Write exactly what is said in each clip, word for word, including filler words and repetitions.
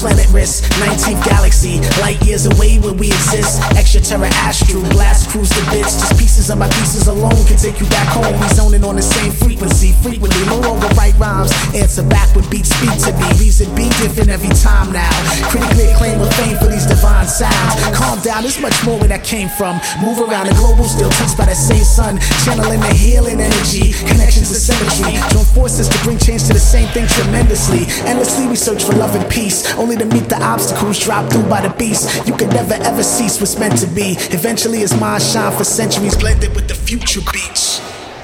planet risk, nineteenth galaxy, light years away where we exist. Extraterrestrial, blast cruise to bits. Just pieces of my pieces alone can take you back home. We zoning on the same frequency, frequently. No longer write rhymes, answer back with beats speak to me. Reason be different every time now. Critically acclaimed with fame for these divine sounds. Calm down, there's much more where that came from. Move around the global, still touched by that same sun. Channeling the healing energy, connections to symmetry. Join forces to bring change to the same thing tremendously. Endlessly we search for love and peace, only to meet the obstacles dropped through by the beast. You can never ever cease what's meant to be. Eventually as mind shine for centuries, blended with the future beats.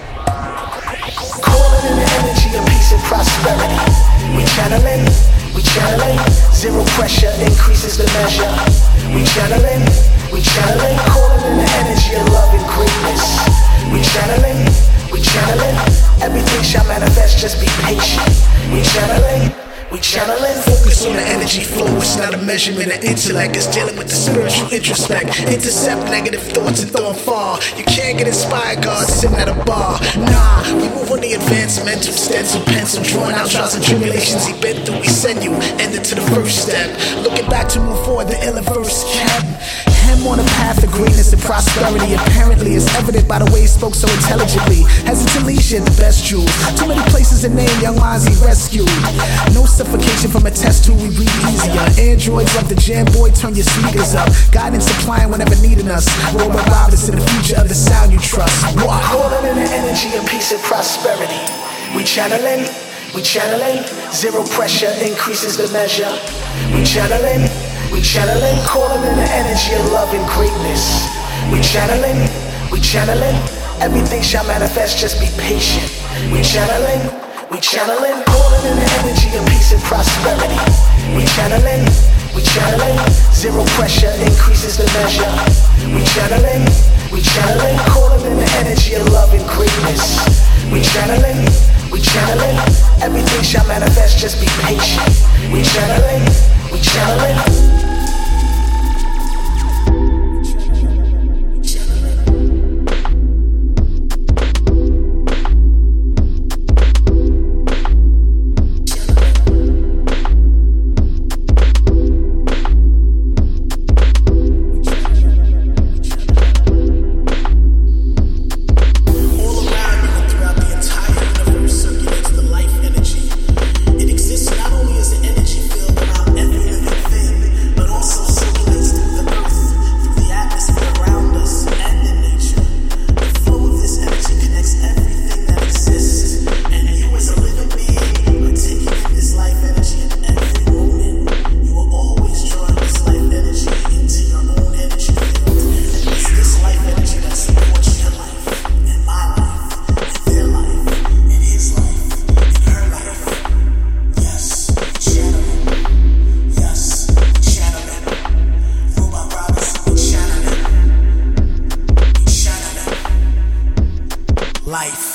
Calling in the energy of peace and prosperity. We channeling, we channeling. Zero pressure increases the measure. We channeling, we channeling. Calling in the energy of love and greatness. We channeling, we channeling. Everything shall manifest, just be patient. We channeling, we channeling. Focus on the energy flow. It's not a measurement of intellect. It's dealing with the spiritual introspect. Intercept negative thoughts and throw them far. You can't get inspired, God, sitting at a bar. Nah, we move on the advanced mental stencil, pencil, drawing out trials and tribulations he been through. We send you, ended to the first step. Looking back to move forward, the ill verse kept him on a path of greatness and prosperity. Apparently, it's evident by the way he spoke so intelligently. Hesitantly, shared the best jewels. Too many places to name, young minds he rescued. No suffocation from a test tube, we breathe easier. Androids love the jam, boy, turn your speakers up. Guidance supplying whenever needing us. Robot Robinson, the future of the sound you trust. What? Calling in the energy of peace and prosperity. We channeling, we channeling. Zero pressure increases the measure. We channeling, we channeling. Calling in the energy of love and greatness. We channeling, we channeling. Everything shall manifest, just be patient. We channeling, we channeling. Calling in the energy of peace and prosperity. We channeling, we channeling. Zero pressure increases the measure. We channeling, we channeling. Calling in the energy of love and greatness. We channeling, we channeling. Everything shall manifest, just be patient. We channeling, we channeling. Life.